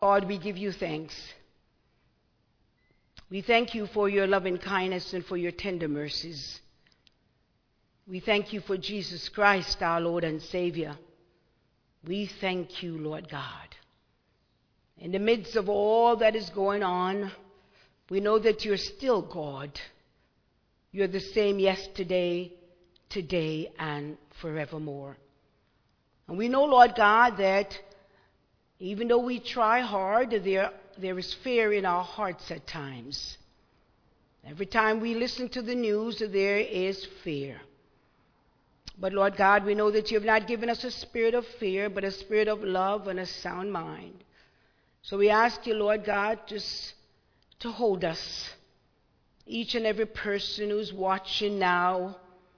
Lord, we give you thanks. We thank you for your loving kindness and for your tender mercies. We thank you for Jesus Christ, our Lord and Savior. We thank you, Lord God. In the midst of all that is going on, we know that you're still God. You're the same yesterday, today, and forevermore. And we know, Lord God, that even though we try hard, there is fear in our hearts at times. Every time we listen to the news, there is fear. But Lord God, we know that you have not given us a spirit of fear, but a spirit of love and a sound mind. So we ask you, Lord God, just to hold us. Each and every person who's watching now,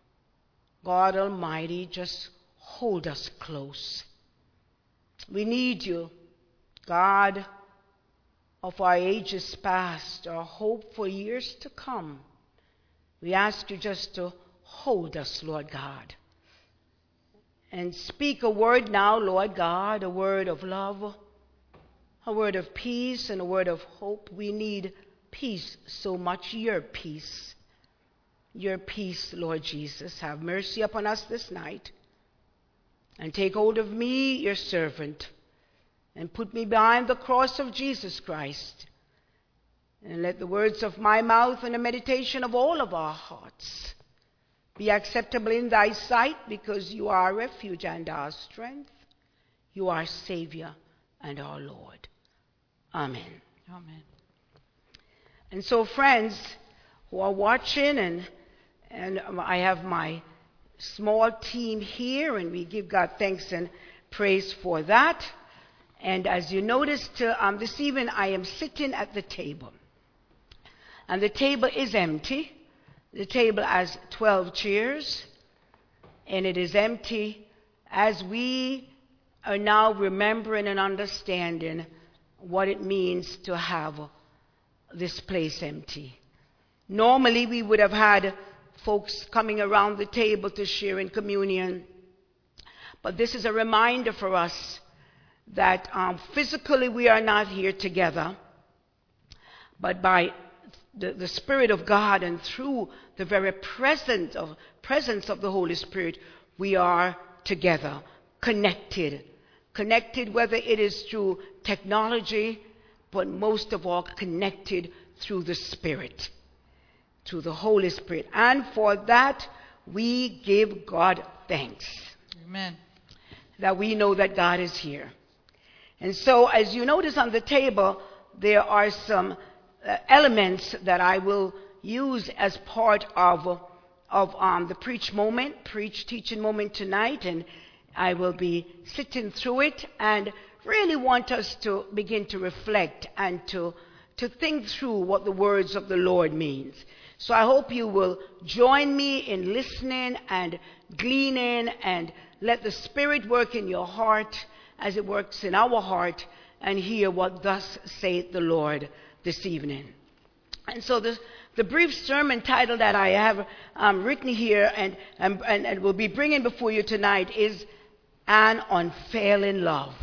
God Almighty, just hold us close. We need you, God of our ages past, our hope for years to come. We ask you just to hold us, Lord God. And speak a word now, Lord God, a word of love, a word of peace, and a word of hope. We need peace so much, your peace. Your peace, Lord Jesus. Have mercy upon us this night. And take hold of me, your servant, and put me behind the cross of Jesus Christ. And let the words of my mouth and the meditation of all of our hearts be acceptable in thy sight, because you are our refuge and our strength. You are Savior and our Lord. Amen. Amen. And so, friends who are watching, and I have my small team here, and we give God thanks and praise for that. And as you noticed, this evening I am sitting at the table. And the table is empty. The table has 12 chairs, and it is empty as we are now remembering and understanding what it means to have this place empty. Normally, we would have had folks coming around the table to share in communion, but this is a reminder for us that physically we are not here together, but by the Spirit of God and through the very presence of the Holy Spirit, we are together, connected, whether it is through technology, but most of all connected through the Spirit, through the Holy Spirit. And for that, we give God thanks. Amen. That we know that God is here. And so, as you notice on the table, there are some elements that I will use as part of the preach teaching moment tonight, and I will be sitting through it and really want us to begin to reflect and to think through what the words of the Lord means. So I hope you will join me in listening and gleaning, and let the Spirit work in your heart as it works in our heart, and hear what thus saith the Lord this evening. And so the brief sermon title that I have written here and will be bringing before you tonight is An Unfailing Love.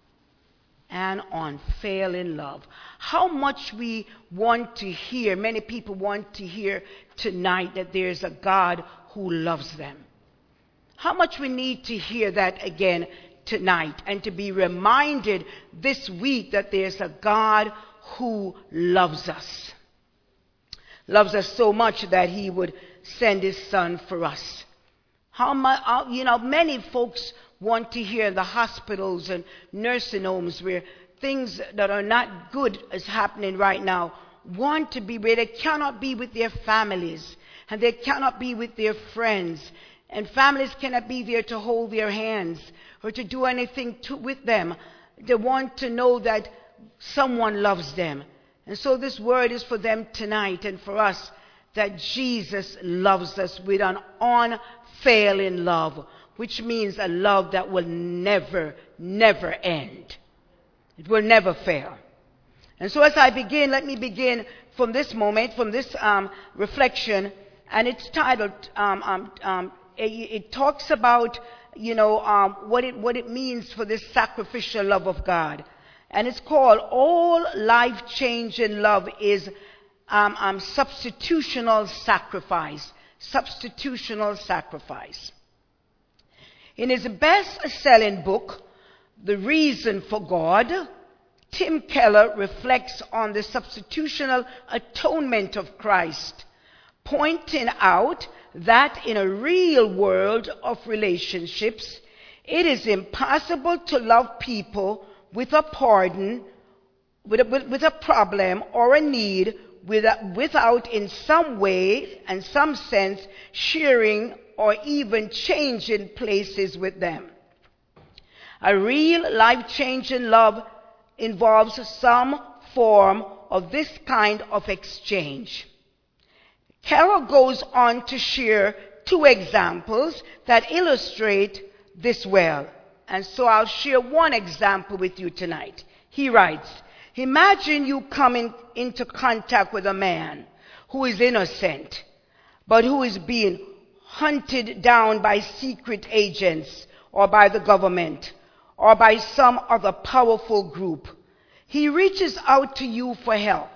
An unfailing love. How much we want to hear, many people want to hear tonight that there's a God who loves them. How much we need to hear that again tonight, and to be reminded this week that there's a God who loves us. Loves us so much that he would send his son for us. Many folks want to hear the hospitals and nursing homes where things that are not good is happening right now, want to be where they cannot be with their families, and they cannot be with their friends, and families cannot be there to hold their hands or to do anything with them. They want to know that someone loves them. And so this word is for them tonight and for us, that Jesus loves us with an unfailing love, which means a love that will never, never end. It will never fail. And so as I begin, let me begin from this moment, from this reflection, and it's titled, it talks about, what it means for this sacrificial love of God. And it's called All Life-Changing Love is Substitutional Sacrifice. Substitutional Sacrifice. In his best-selling book, The Reason for God, Tim Keller reflects on the substitutional atonement of Christ, pointing out that in a real world of relationships, it is impossible to love people with a pardon, with a problem or a need without in some way and some sense sharing or even changing places with them. A real life-changing love involves some form of this kind of exchange. Carol goes on to share 2 examples that illustrate this well. And so I'll share one example with you tonight. He writes, imagine you coming into contact with a man who is innocent, but who is being hunted down by secret agents or by the government or by some other powerful group. He reaches out to you for help.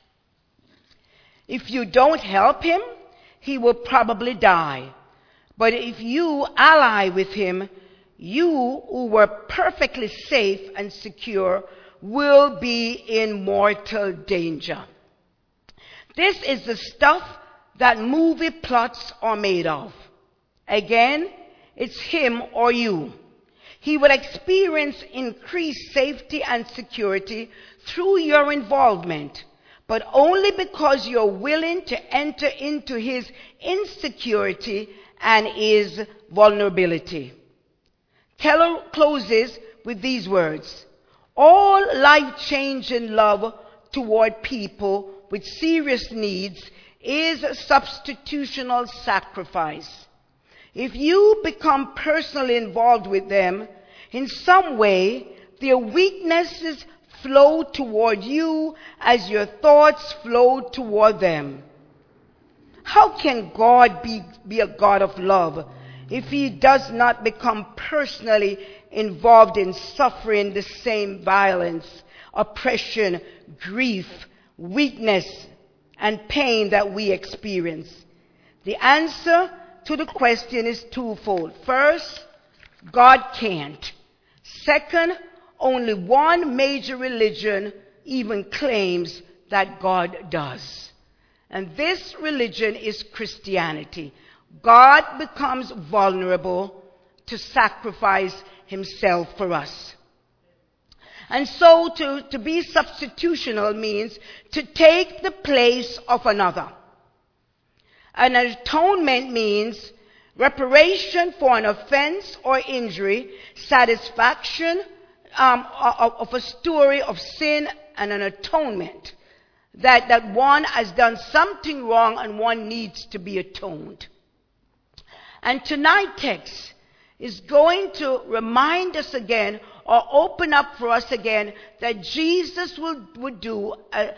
If you don't help him, he will probably die. But if you ally with him, you who were perfectly safe and secure will be in mortal danger. This is the stuff that movie plots are made of. Again, it's him or you. He will experience increased safety and security through your involvement, but only because you're willing to enter into his insecurity and his vulnerability. Keller closes with these words: all life-changing love toward people with serious needs is substitutional sacrifice. If you become personally involved with them in some way, their weaknesses flow toward you as your thoughts flow toward them. How can God be a God of love if he does not become personally involved in suffering the same violence, oppression, grief, weakness, and pain that we experience? The answer to the question is twofold. First, God can't. Second, only one major religion even claims that God does. And this religion is Christianity. God becomes vulnerable to sacrifice himself for us. And so to be substitutional means to take the place of another. An atonement means reparation for an offense or injury, satisfaction of a story of sin, and an atonement that one has done something wrong and one needs to be atoned. And tonight's text is going to remind us again, or open up for us again, that Jesus would do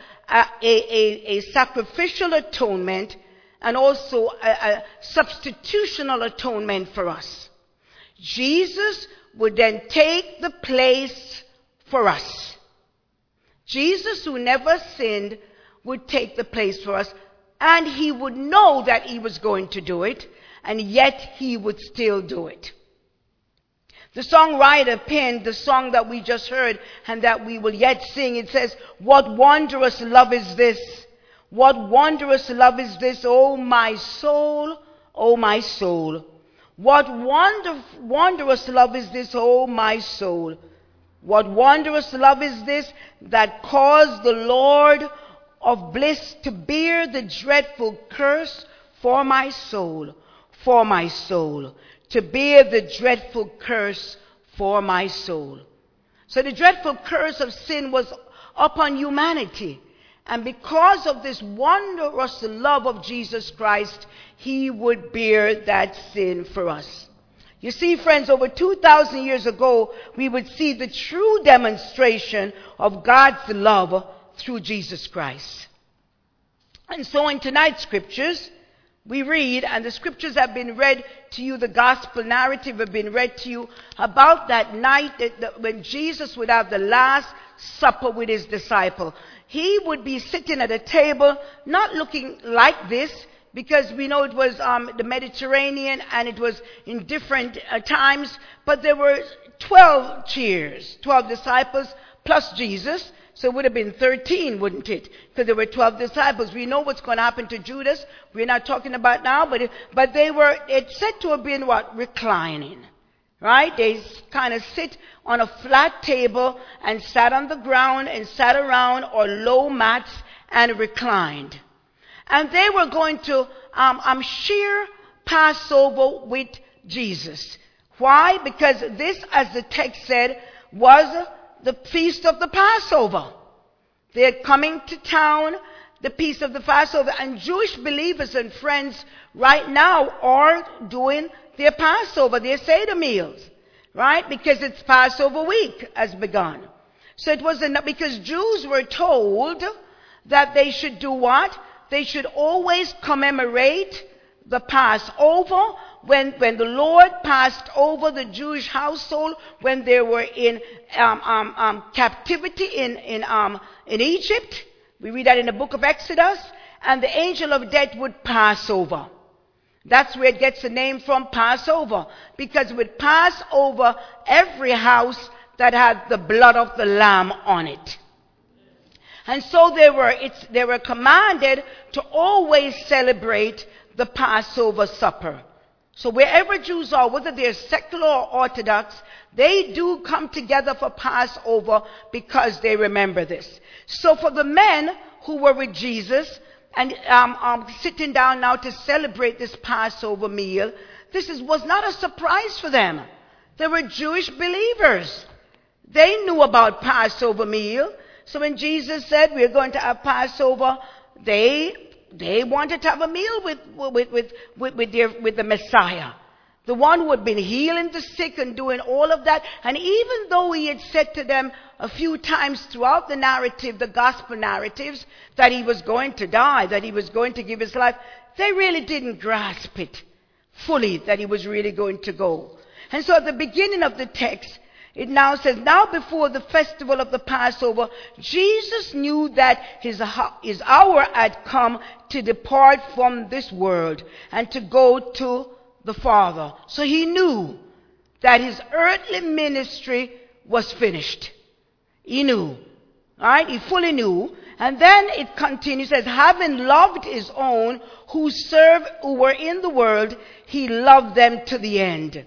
a sacrificial atonement and also a substitutional atonement for us. Jesus would then take the place for us. Jesus, who never sinned, would take the place for us, and he would know that he was going to do it, and yet he would still do it. The songwriter penned the song that we just heard and that we will yet sing. It says, "What wondrous love is this? What wondrous love is this, O my soul, O my soul. What wondrous love is this, O my soul. What wondrous love is this that caused the Lord of bliss to bear the dreadful curse for my soul, to bear the dreadful curse for my soul." So the dreadful curse of sin was upon humanity. And because of this wondrous love of Jesus Christ, he would bear that sin for us. You see, friends, over 2,000 years ago, we would see the true demonstration of God's love through Jesus Christ. And so in tonight's scriptures, we read, and the scriptures have been read to you, the gospel narrative have been read to you about that night when Jesus would have the last supper with his disciple. He would be sitting at a table, not looking like this, because we know it was the Mediterranean and it was in different times, but there were 12 chairs, 12 disciples plus Jesus. So it would have been 13, wouldn't it? Because there were 12 disciples. We know what's going to happen to Judas. We're not talking about now, but they were, it's said to have been what? Reclining. Right? They kind of sit on a flat table and sat on the ground and sat around or low mats and reclined. And they were going to share Passover with Jesus. Why? Because this, as the text said, was the feast of the Passover. They're coming to town, the feast of the Passover, and Jewish believers and friends right now are doing their Passover, their Seder meals, right? Because it's Passover week has begun. So it was because Jews were told that they should do what? They should always commemorate the Passover when the Lord passed over the Jewish household when they were in captivity in Egypt. We read that in the book of Exodus. And the angel of death would pass over. That's where it gets the name from, Passover. Because it would pass over every house that had the blood of the lamb on it. And so they were commanded to always celebrate the Passover supper. So wherever Jews are, whether they're secular or Orthodox, they do come together for Passover because they remember this. So for the men who were with Jesus and sitting down now to celebrate this Passover meal, was not a surprise for them. They were Jewish believers. They knew about Passover meal. So when Jesus said we're going to have Passover, they wanted to have a meal with the Messiah, the one who had been healing the sick and doing all of that. And even though he had said to them a few times throughout the narrative, the gospel narratives, that he was going to die, that he was going to give his life, they really didn't grasp it fully, that he was really going to go. And so at the beginning of the text, it now says, now before the festival of the Passover, Jesus knew that his hour had come to depart from this world and to go to the Father. So he knew that his earthly ministry was finished. He knew. All right? He fully knew. And then it continues, says, having loved his own who were in the world, he loved them to the end.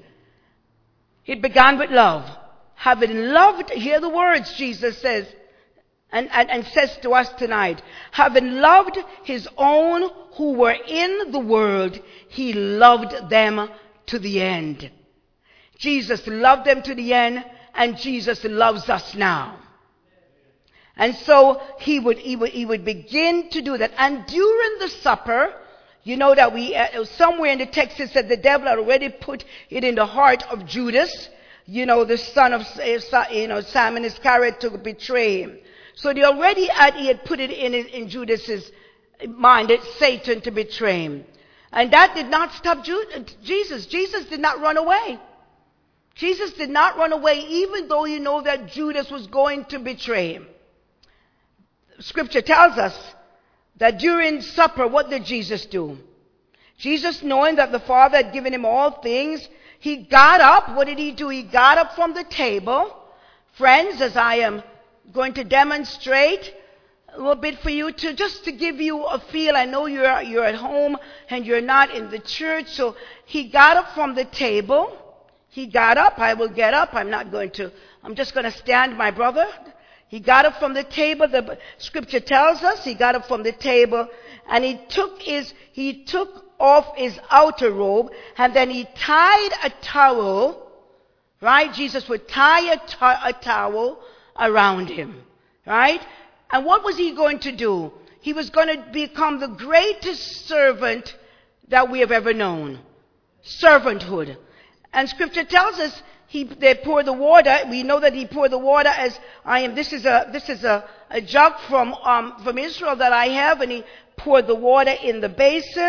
It began with love. Having loved, hear the words Jesus says, and says to us tonight. Having loved his own who were in the world, he loved them to the end. Jesus loved them to the end, and Jesus loves us now. And so he would begin to do that. And during the supper, you know that somewhere in the text it said the devil had already put it in the heart of Judas, the son of Simon Iscariot, to betray him. So he had put it in Judas's mind, Satan, to betray him. And that did not stop Jesus. Jesus did not run away. Jesus did not run away, even though that Judas was going to betray him. Scripture tells us that during supper, what did Jesus do? Jesus, knowing that the Father had given him all things, he got up. What did he do? He got up from the table. Friends, as I am going to demonstrate a little bit for you, just to give you a feel. I know you're at home and you're not in the church. So he got up from the table. He got up. I will get up. I'm just going to stand, my brother. He got up from the table. The scripture tells us he got up from the table and he took off his outer robe, and then he tied a towel, right? Jesus would tie a towel around him, right? And what was he going to do? He was going to become the greatest servant that we have ever known. Servanthood. And scripture tells us they pour the water. We know that he poured the water this is a jug from Israel that I have, and he poured the water in the basin,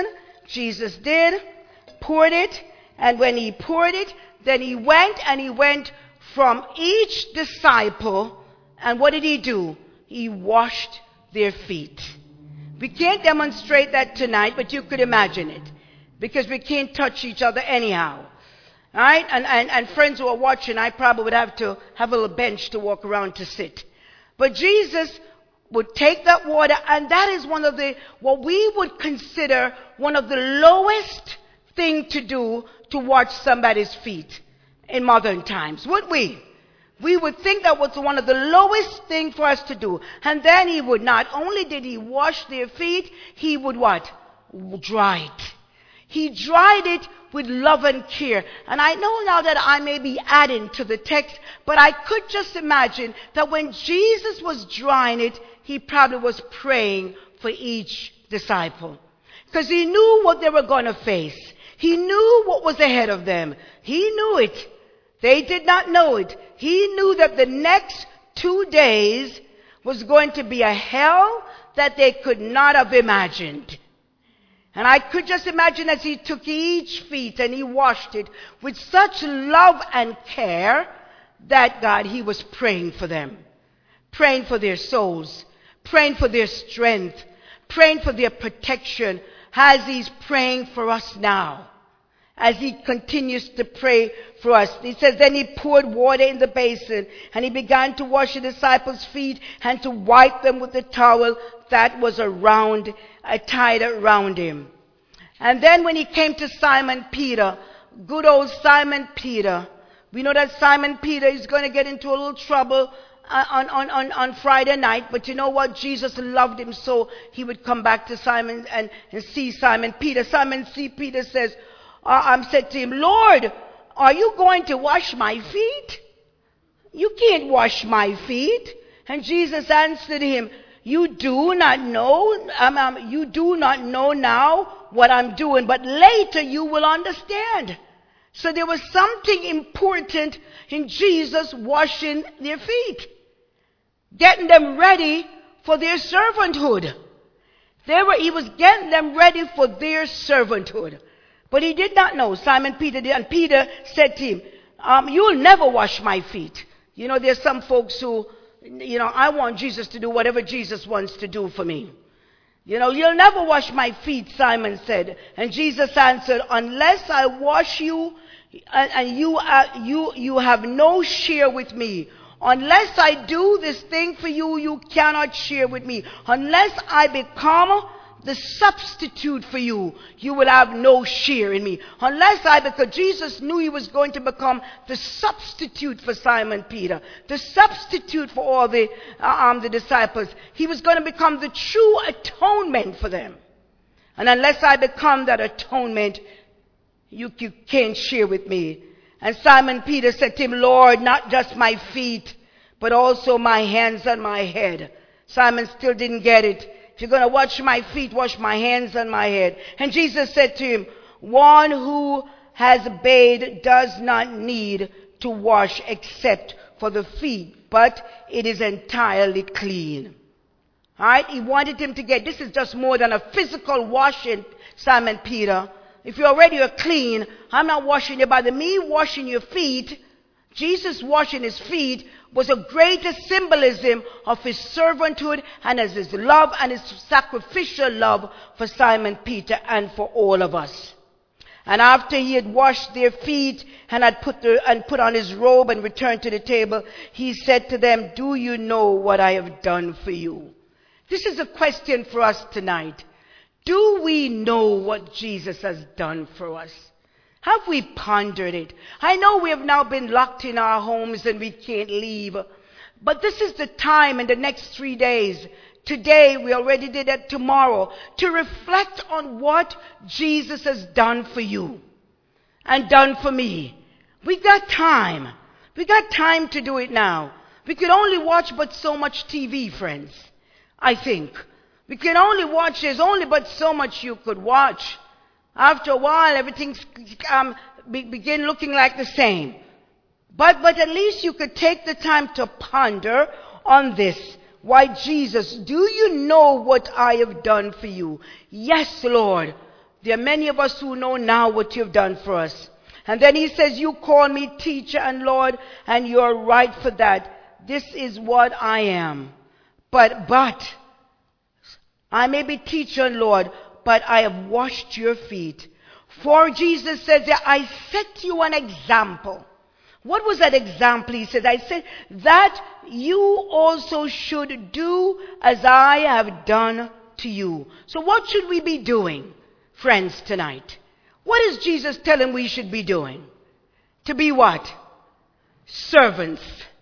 Jesus did, poured it, and when he poured it, then he went from each disciple, and what did he do? He washed their feet. We can't demonstrate that tonight, but you could imagine it, because we can't touch each other anyhow. All right? And friends who are watching, I probably would have to have a little bench to walk around to sit. But Jesus would take that water, and that is one of the, what we would consider one of the lowest thing to do to wash somebody's feet in modern times, would we? We would think that was one of the lowest thing for us to do. And then he would not only did he wash their feet, he would what? Dry it. He dried it with love and care. And I know now that I may be adding to the text, but I could just imagine that when Jesus was drying it, he probably was praying for each disciple. Because he knew what they were going to face. He knew what was ahead of them. He knew it. They did not know it. He knew that the next 2 days was going to be a hell that they could not have imagined. And I could just imagine as he took each feet and he washed it with such love and care that God, he was praying for them, praying for their souls, praying for their strength, praying for their protection, as he's praying for us now. As he continues to pray for us. He says, then he poured water in the basin, and he began to wash the disciples' feet and to wipe them with the towel that was tied around him. And then when he came to Simon Peter, good old Simon Peter, we know that Simon Peter is going to get into a little trouble on Friday night, but you know what? Jesus loved him, so he would come back to Simon and see Simon Peter. Peter says, said to him, Lord, are you going to wash my feet? You can't wash my feet. And Jesus answered him, you do not know now what I'm doing, but later you will understand. So there was something important in Jesus washing their feet, getting them ready for their servanthood. He was getting them ready for their servanthood. But he did not know. Simon Peter did. And Peter said to him, you'll never wash my feet. You know, there's some folks who, I want Jesus to do whatever Jesus wants to do for me. You'll never wash my feet, Simon said. And Jesus answered, unless I wash you, and you have no share with me. Unless I do this thing for you, you cannot share with me. Unless I become the substitute for you, you will have no share in me. Because Jesus knew he was going to become the substitute for Simon Peter, the substitute for all the disciples. He was going to become the true atonement for them. And unless I become that atonement, you can't share with me. And Simon Peter said to him, Lord, not just my feet, but also my hands and my head. Simon still didn't get it. If you're going to wash my feet, wash my hands and my head. And Jesus said to him, one who has bathed does not need to wash except for the feet, but it is entirely clean. All right? He wanted him to get, this is just more than a physical washing, Simon Peter. If you already are clean, I'm not washing you by me washing your feet. Jesus washing his feet was a greater symbolism of his servanthood and as his love and his sacrificial love for Simon Peter and for all of us. And after he had washed their feet and had put on his robe and returned to the table, he said to them, do you know what I have done for you? This is a question for us tonight. Do we know what Jesus has done for us? Have we pondered it? I know we have now been locked in our homes and we can't leave. But this is the time in the next 3 days. Today, we already did it, tomorrow, to reflect on what Jesus has done for you and done for me. We got time. We got time to do it now. We can only watch but so much TV, friends, I think. We can only watch, there's only but so much you could watch. After a while, everything's begin looking like the same. But at least you could take the time to ponder on this. Why, Jesus, do you know what I have done for you? Yes, Lord. There are many of us who know now what you've done for us. And then he says, you call me teacher and Lord, and you're right for that. This is what I am. But I may be teacher and Lord, but I have washed your feet. For Jesus says that I set you an example. What was that example? He said, I said that you also should do as I have done to you. So what should we be doing, friends, tonight? What is Jesus telling we should be doing? To be what? Servants.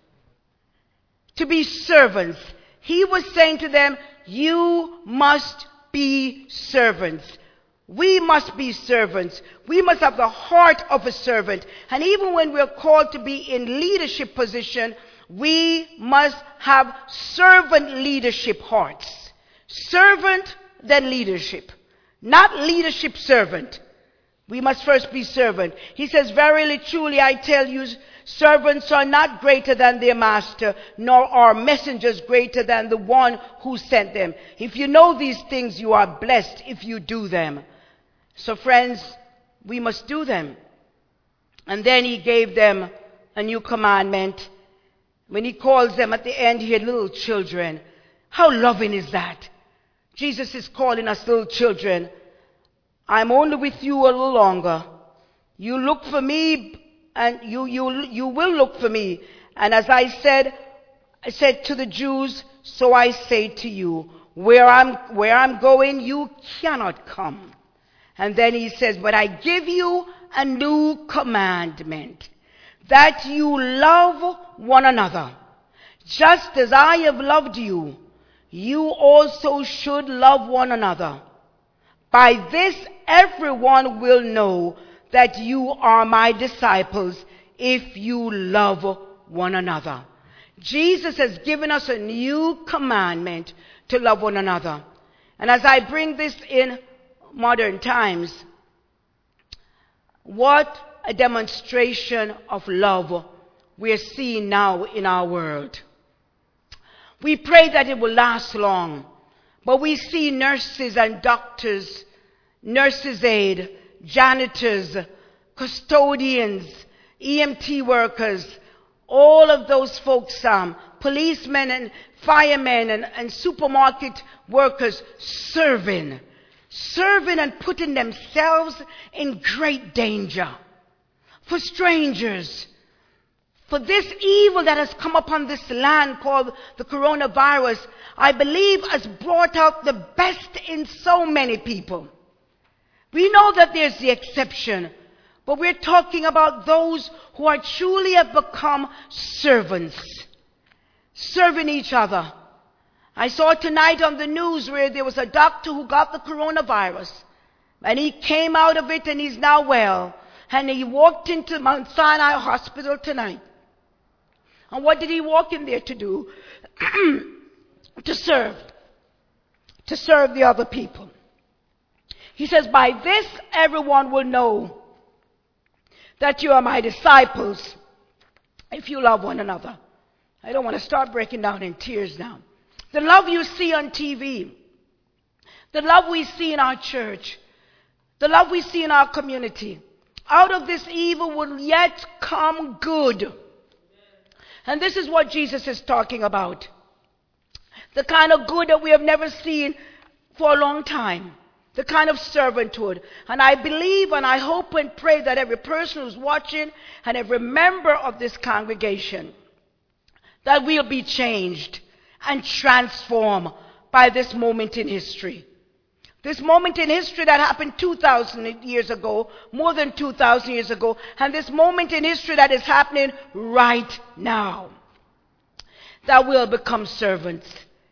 To be servants. He was saying to them, you must be servants. We must be servants. We must have the heart of a servant. And even when we're called to be in leadership position, we must have servant leadership hearts. Servant, then leadership. Not leadership servant. We must first be servant. He says, verily, truly, I tell you, servants are not greater than their master, nor are messengers greater than the one who sent them. If you know these things, you are blessed if you do them. So friends, we must do them. And then he gave them a new commandment. When he calls them at the end here, little children. How loving is that? Jesus is calling us little children. I'm only with you a little longer. You look for me, and you will look for me. And as I said to the Jews, so I say to you, where I'm going, you cannot come. And then he says, but I give you a new commandment, that you love one another. Just as I have loved you, you also should love one another. By this, everyone will know that you are my disciples if you love one another. Jesus has given us a new commandment to love one another. And as I bring this in modern times, what a demonstration of love we're seeing now in our world. We pray that it will last long, but we see nurses and doctors, nurses' aid, janitors, custodians, EMT workers, all of those folks, policemen and firemen and supermarket workers serving and putting themselves in great danger for strangers, for this evil that has come upon this land called the coronavirus. I believe has brought out the best in so many people. We know that there's the exception, but we're talking about those who are truly have become servants, serving each other. I saw tonight on the news where there was a doctor who got the coronavirus, and he came out of it and he's now well. And he walked into Mount Sinai Hospital tonight. And what did he walk in there to do? To serve the other people. He says, by this everyone will know that you are my disciples if you love one another. I don't want to start breaking down in tears now. The love you see on TV, the love we see in our church, the love we see in our community, out of this evil will yet come good. And this is what Jesus is talking about. The kind of good that we have never seen for a long time. The kind of servanthood. And I believe and I hope and pray that every person who's watching and every member of this congregation, that we'll be changed and transformed by this moment in history. This moment in history that happened 2,000 years ago, more than 2,000 years ago, and this moment in history that is happening right now, that we'll become servants.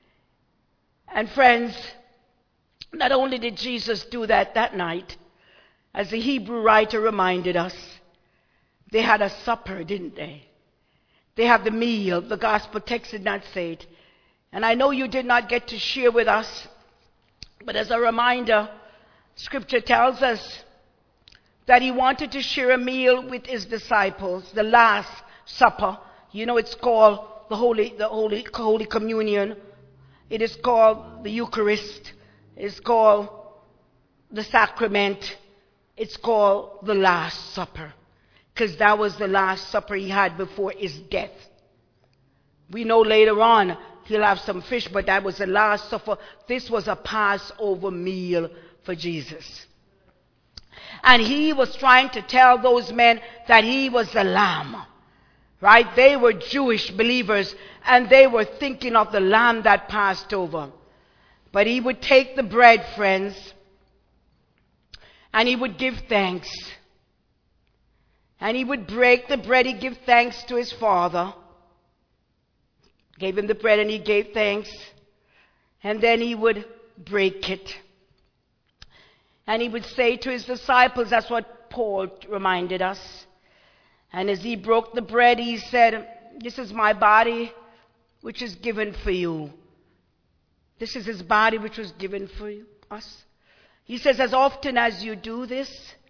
And friends, not only did Jesus do that night, as the Hebrew writer reminded us, they had a supper, didn't they? They had the meal. The gospel text did not say it. And I know you did not get to share with us, but as a reminder, Scripture tells us that he wanted to share a meal with his disciples, the Last Supper. You know, it's called the Holy Communion. It is called the Eucharist. It's called the sacrament, it's called the Last Supper, because that was the Last Supper he had before his death. We know later on he'll have some fish, but that was the Last Supper. This was a Passover meal for Jesus. And he was trying to tell those men that he was the Lamb. Right? They were Jewish believers, and they were thinking of the Lamb that passed over. But he would take the bread, friends, and he would give thanks. And he would break the bread. He'd give thanks to his Father. Gave him the bread and he gave thanks. And then he would break it. And he would say to his disciples, that's what Paul reminded us. And as he broke the bread, he said, this is my body which is given for you. This is his body which was given for us. He says, as often as you do this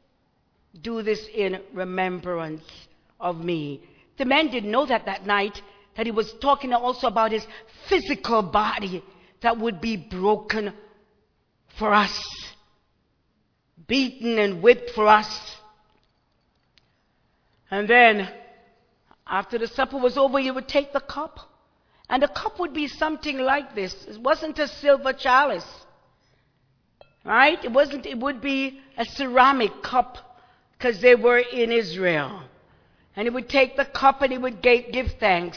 in remembrance of me. The men didn't know that night, that he was talking also about his physical body that would be broken for us, beaten and whipped for us. And then, after the supper was over, he would take the cup. And the cup would be something like this. It wasn't a silver chalice. Right? It would be a ceramic cup, because they were in Israel. And he would take the cup and he would give thanks.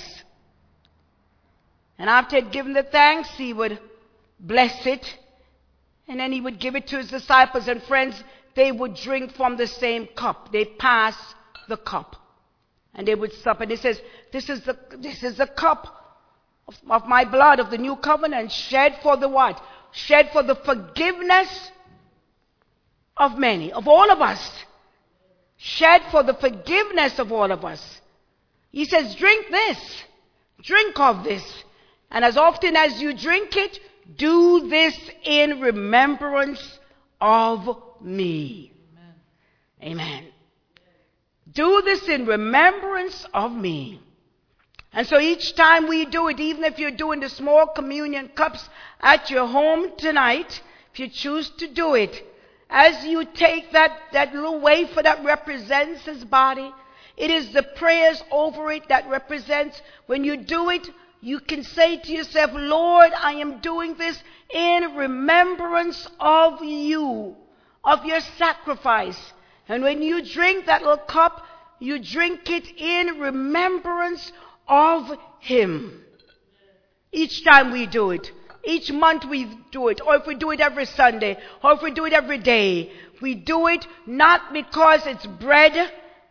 And after he had given the thanks, he would bless it. And then he would give it to his disciples. And friends, they would drink from the same cup. They pass the cup. And they would sup. And he says, this is the cup of my blood of the new covenant, shed for the what? Shed for the forgiveness of many, of all of us. Shed for the forgiveness of all of us. He says, drink this. Drink of this. And as often as you drink it, do this in remembrance of me. Amen. Amen. Do this in remembrance of me. And so each time we do it, even if you're doing the small communion cups at your home tonight, if you choose to do it, as you take that little wafer that represents his body, it is the prayers over it that represents. When you do it, you can say to yourself, Lord, I am doing this in remembrance of you, of your sacrifice. And when you drink that little cup, you drink it in remembrance of him. Each time we do it. Each month we do it. Or if we do it every Sunday. Or if we do it every day. We do it not because it's bread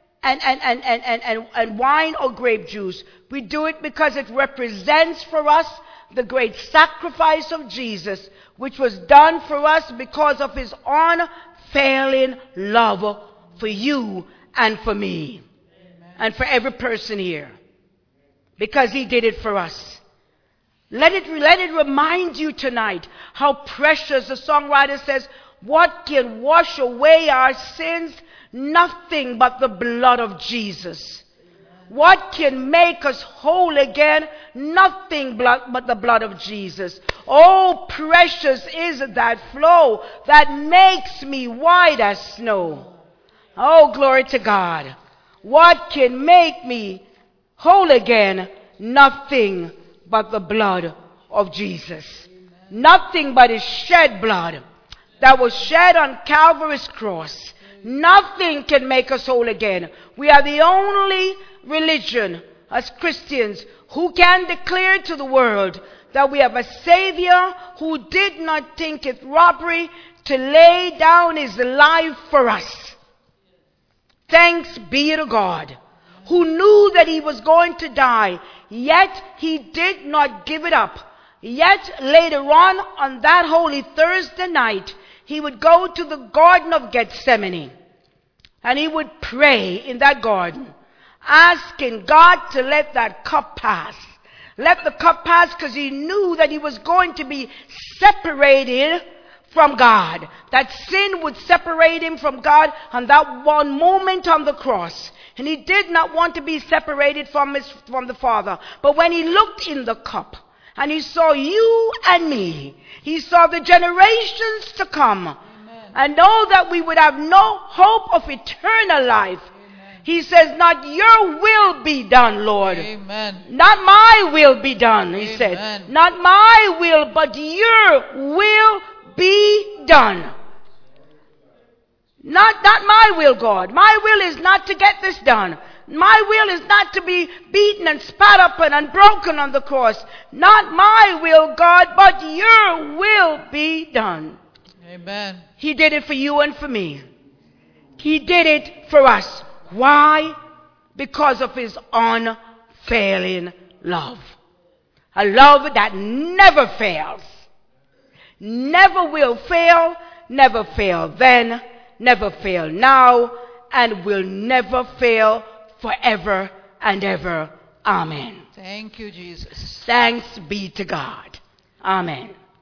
and wine or grape juice. We do it because it represents for us the great sacrifice of Jesus, which was done for us because of his unfailing love for you and for me. Amen. And for every person here. Because he did it for us. Let it remind you tonight how precious the songwriter says, what can wash away our sins? Nothing but the blood of Jesus. What can make us whole again? Nothing but the blood of Jesus. Oh, precious is that flow that makes me white as snow. Oh, glory to God. What can make me whole again? Nothing but the blood of Jesus. Amen. Nothing but his shed blood that was shed on Calvary's cross. Nothing can make us whole again. We are the only religion as Christians who can declare to the world that we have a Savior who did not think it robbery to lay down his life for us. Thanks be to God, who knew that he was going to die, yet he did not give it up. Yet later on that Holy Thursday night, he would go to the Garden of Gethsemane and he would pray in that garden, asking God to let that cup pass. Let the cup pass, because he knew that he was going to be separated from God. That sin would separate him from God on that one moment on the cross. And he did not want to be separated from the Father. But when he looked in the cup and he saw you and me, he saw the generations to come. Amen. and know that we would have no hope of eternal life. He says, not your will be done, Lord. Amen. Not my will be done, he Amen. said. Not my will, but your will be done. Not my will, God. My will is not to get this done. My will is not to be beaten and spat up and broken on the cross. Not my will, God, but your will be done. Amen. He did it for you and for me. He did it for us. Why? Because of his unfailing love. A love that never fails. Never will fail. Never failed then. Never fail now. And will never fail forever and ever. Amen. Thank you, Jesus. Thanks be to God. Amen.